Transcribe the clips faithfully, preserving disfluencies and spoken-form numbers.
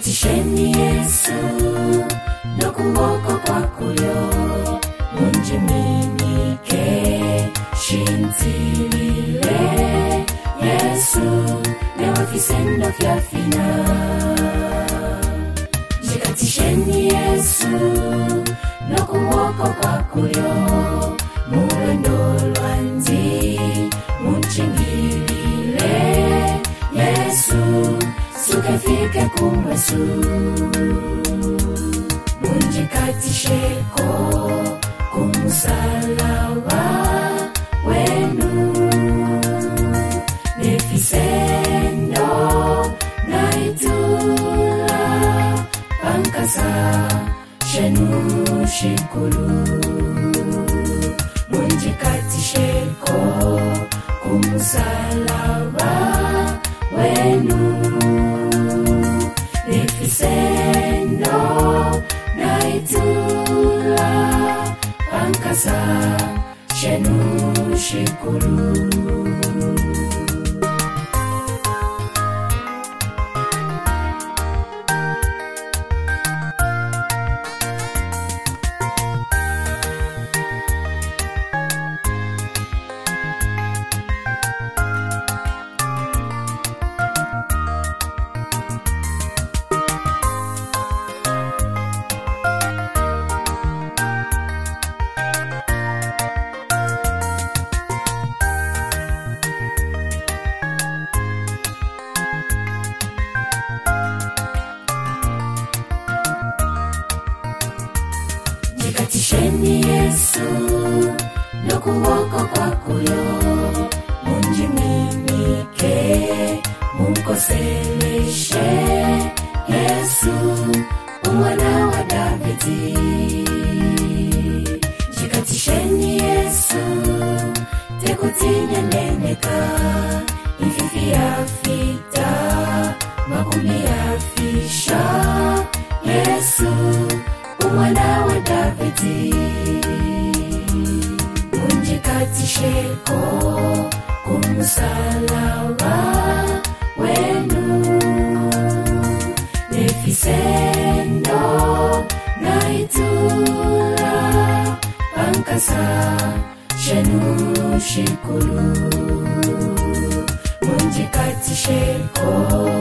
Jikatisheni Yesu no kuboko kwa kuyo munjiminike shintilile Yesu newa fisendo fyafina. Jikatisheni Yesu no kuboko kwa kuyo muwendo lwanzi munchingilile Yesu sukefike kumwesu. Munjikatisheko kumusalaba wenu nefisendo naitula pankasa shenu shikulu. Munjikatisheko kumusalaba wenu nefisendo naitula pankasa shenu shikulu. Jikatisheni Yesu no kuboko kwa kuyo munjiminike munkoseleshe Yesu umwana wa Davidi. Jikatisheni Yesu tekutinya neneka ififi afita makumi afisha Yesu umwana wa Davidi. Munjikatisheko kumusalaba wenu nefisendo naitula pankasa shenu shikulu. Munjikatisheko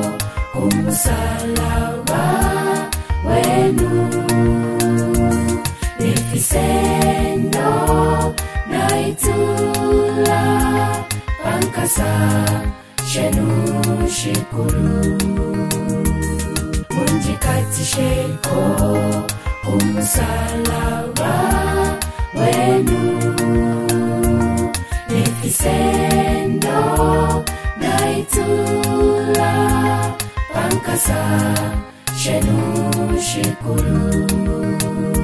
kumusalaba wenu nefisendo naitula pankasa shenu shikulu. Munjikatisheko kumusalaba wenu nefisendo naitula pankasa shenu shikulu.